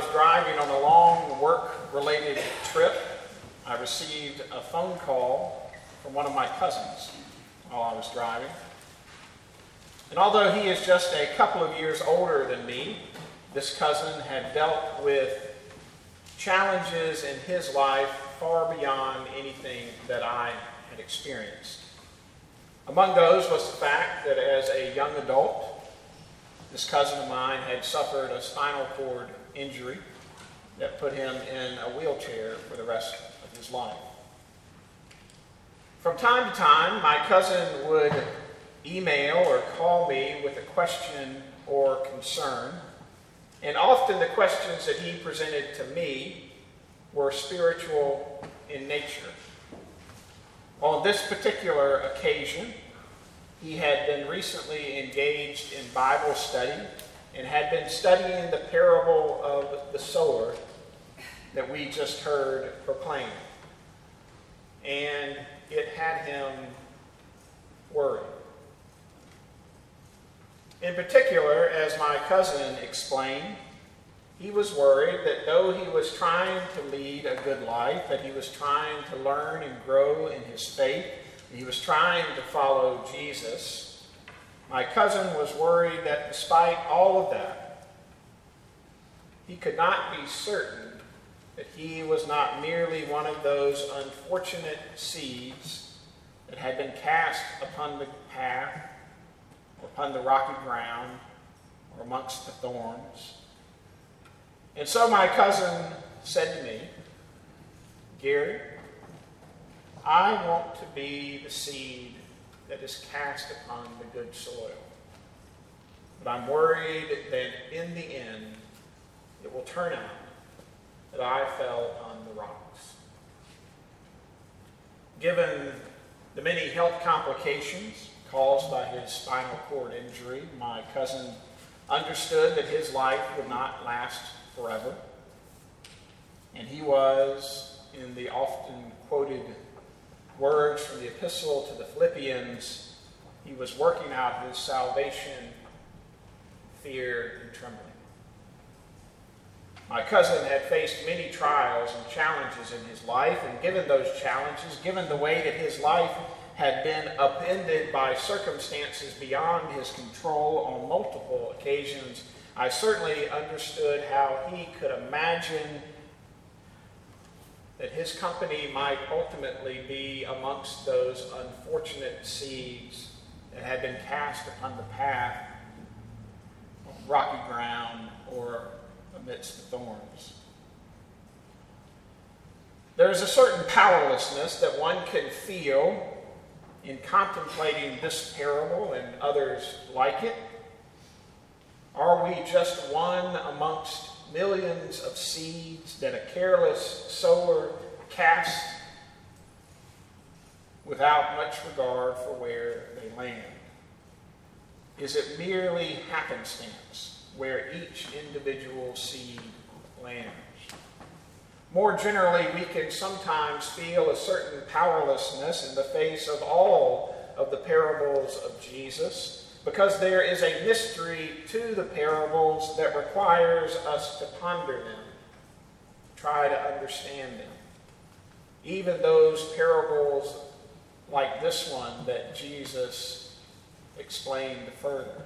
was driving on a long work-related trip, I received a phone call from one of my cousins while I was driving. And although he is just a couple of years older than me, this cousin had dealt with challenges in his life far beyond anything that I had experienced. Among those was the fact that as a young adult, this cousin of mine had suffered a spinal cord injury that put him in a wheelchair for the rest of his life. From time to time, my cousin would email or call me with a question or concern, and often the questions that he presented to me were spiritual in nature. On this particular occasion, he had been recently engaged in Bible study and had been studying the parable of the sower that we just heard proclaimed. And it had him worried. In particular, as my cousin explained, he was worried that though he was trying to lead a good life, that he was trying to learn and grow in his faith, he was trying to follow Jesus, my cousin was worried that despite all of that, he could not be certain that he was not merely one of those unfortunate seeds that had been cast upon the path, or upon the rocky ground, or amongst the thorns. And so my cousin said to me, "Gary, I want to be the seed that is cast upon the good soil. But I'm worried that in the end, it will turn out that I fell on the rocks." Given the many health complications caused by his spinal cord injury, my cousin understood that his life would not last forever. And he was, in the often quoted words from the epistle to the Philippians, he was working out his salvation, fear and trembling. My cousin had faced many trials and challenges in his life, and given those challenges, given the way that his life had been upended by circumstances beyond his control on multiple occasions, I certainly understood how he could imagine that his company might ultimately be amongst those unfortunate seeds that had been cast upon the path of rocky ground or amidst the thorns. There is a certain powerlessness that one can feel in contemplating this parable and others like it. Are we just one amongst millions of seeds that a careless sower casts without much regard for where they land? Is it merely happenstance where each individual seed lands? More generally, we can sometimes feel a certain powerlessness in the face of all of the parables of Jesus, because there is a mystery to the parables that requires us to ponder them, try to understand them. Even those parables like this one that Jesus explained further.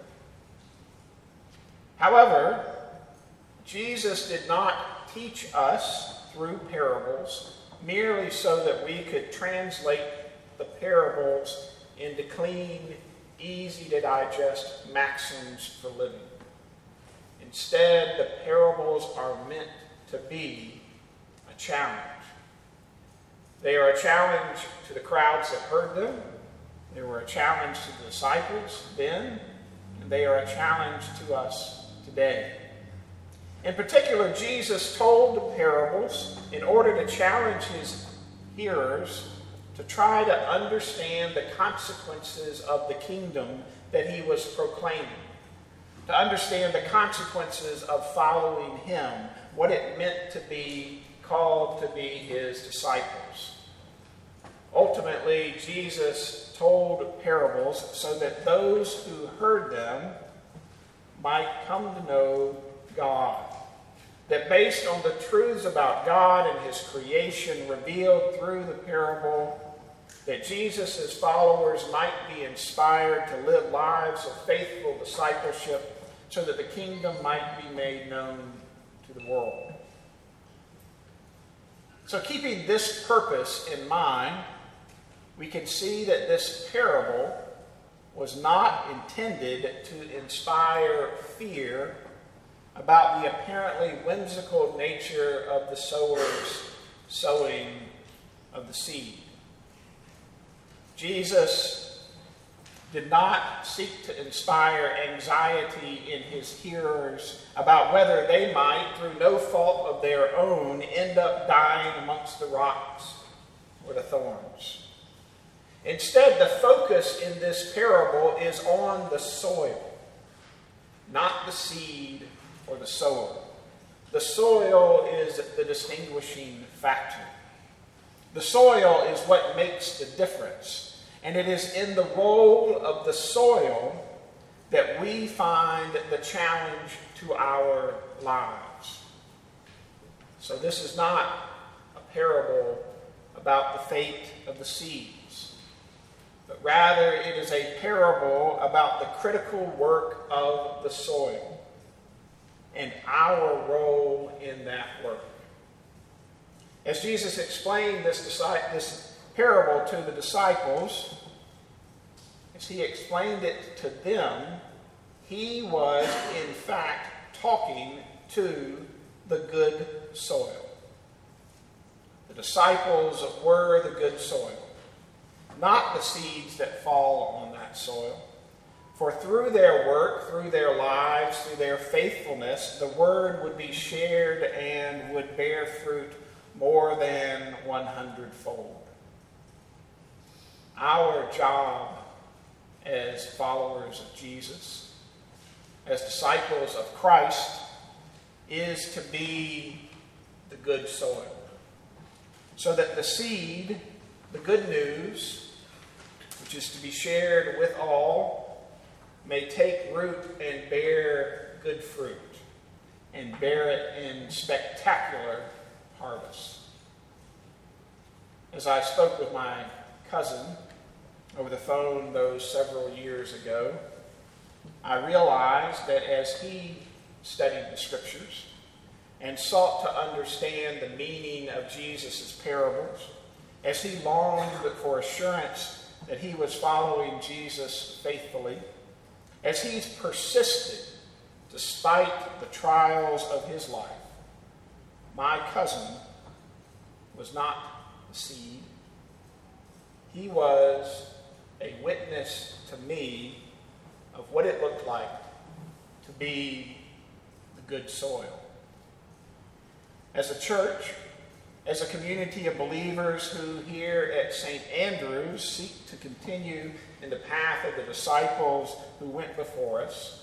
However, Jesus did not teach us through parables merely so that we could translate the parables into clean, easy to digest maxims for living. Instead, the parables are meant to be a challenge. They are a challenge to the crowds that heard them. They were a challenge to the disciples then, and they are a challenge to us today. In particular, Jesus told the parables in order to challenge his hearers to try to understand the consequences of the kingdom that he was proclaiming, to understand the consequences of following him, what it meant to be called to be his disciples. Ultimately, Jesus told parables so that those who heard them might come to know God, that based on the truths about God and his creation revealed through the parable, that Jesus' followers might be inspired to live lives of faithful discipleship so that the kingdom might be made known to the world. So keeping this purpose in mind, we can see that this parable was not intended to inspire fear about the apparently whimsical nature of the sower's sowing of the seed. Jesus did not seek to inspire anxiety in his hearers about whether they might, through no fault of their own, end up dying amongst the rocks or the thorns. Instead, the focus in this parable is on the soil, not the seed or the sower. The soil is the distinguishing factor. The soil is what makes the difference. And it is in the role of the soil that we find the challenge to our lives. So this is not a parable about the fate of the seeds, but rather it is a parable about the critical work of the soil and our role in that work. As Jesus explained this parable to the disciples, as he explained it to them, he was in fact talking to the good soil. The disciples were the good soil, not the seeds that fall on that soil. For through their work, through their lives, through their faithfulness, the word would be shared and would bear fruit more than 100-fold. Our job as followers of Jesus, as disciples of Christ, is to be the good soil, so that the seed, the good news, which is to be shared with all, may take root and bear good fruit, and bear it in spectacular harvest. As I spoke with my cousin over the phone those several years ago, I realized that as he studied the Scriptures and sought to understand the meaning of Jesus' parables, as he longed for assurance that he was following Jesus faithfully, as he's persisted despite the trials of his life, my cousin was not the seed. He was a witness to me of what it looked like to be the good soil. As a church, as a community of believers who here at St. Andrews seek to continue in the path of the disciples who went before us,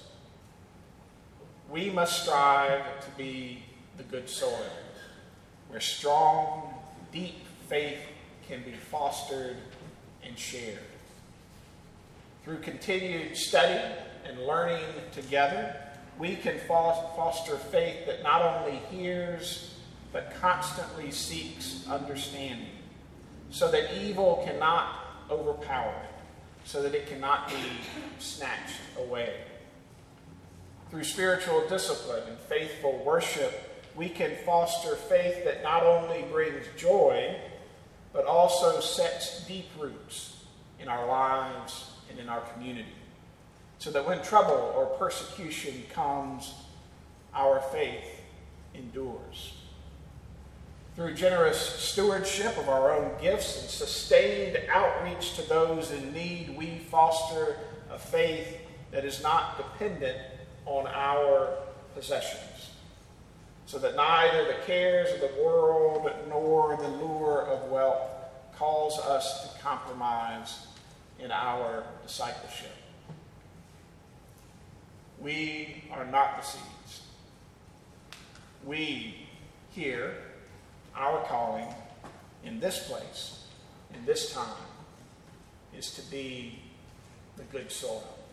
we must strive to be the good soil, where strong, deep faith can be fostered and shared. Through continued study and learning together, we can foster faith that not only hears, but constantly seeks understanding, so that evil cannot overpower it, so that it cannot be snatched away. Through spiritual discipline and faithful worship, we can foster faith that not only brings joy, but also sets deep roots in our lives and in our community, so that when trouble or persecution comes, our faith endures. Through generous stewardship of our own gifts and sustained outreach to those in need, we foster a faith that is not dependent on our possessions, so that neither the cares of the world nor the lure of wealth cause us to compromise in our discipleship. We are not the seeds. We here, our calling in this place, in this time, is to be the good soil.